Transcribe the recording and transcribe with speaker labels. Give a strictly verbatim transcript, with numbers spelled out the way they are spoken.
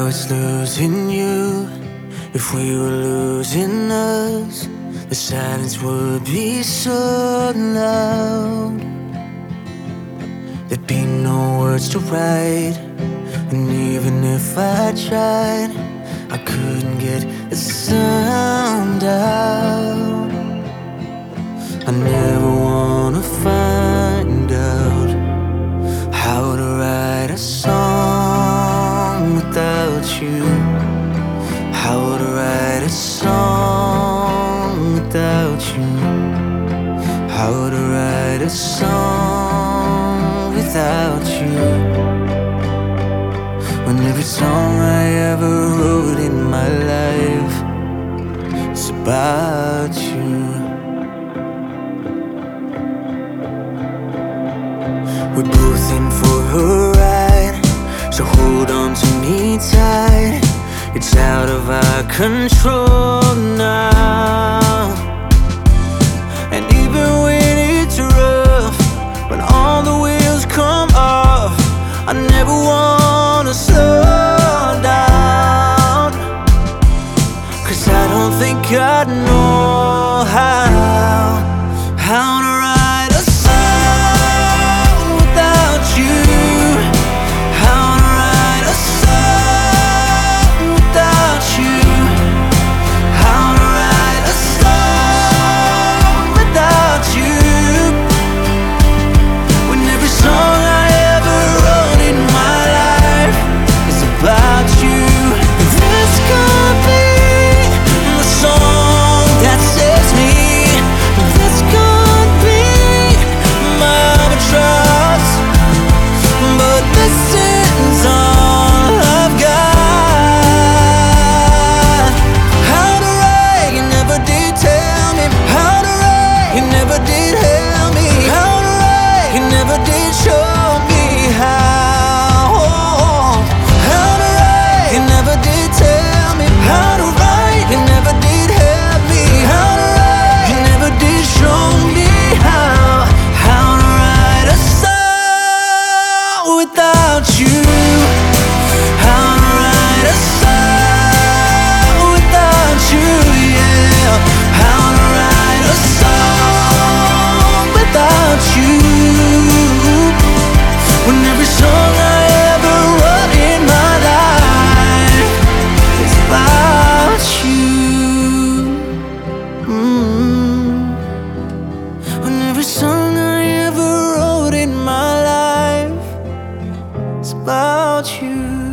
Speaker 1: now it's losing you. If we were losing us, the silence would be so loud. There'd be no words to write, and even if I tried, I couldn't get a sound out. I never wanna find out how to write a song without you. How to write a song without you. How to write a song without you. When every song I ever wrote in my life is about you. We're both in for a ride, so hold on to me tight. It's out of our control now. And even when it's rough, when all the wheels come off, I never wanna slow down, 'cause I don't think I know how How to write a song without you. How to write a song without you. How to write a song without you. When every song I ever wrote in my life is about you. This could be the song that saves me. This could be my albatross, but this is all I've got. How to write, you never did tell me. How to write, you never did help me. How to write, you never did show me how. How to write, you never did tell me. How to write, you never did help me. How to write, you never did show me how. How to write a song without you. How to write a song without you, yeah. How to write a song without you. When every song I ever wrote in my life is about you. Mm. When every song I ever wrote in my life is about you.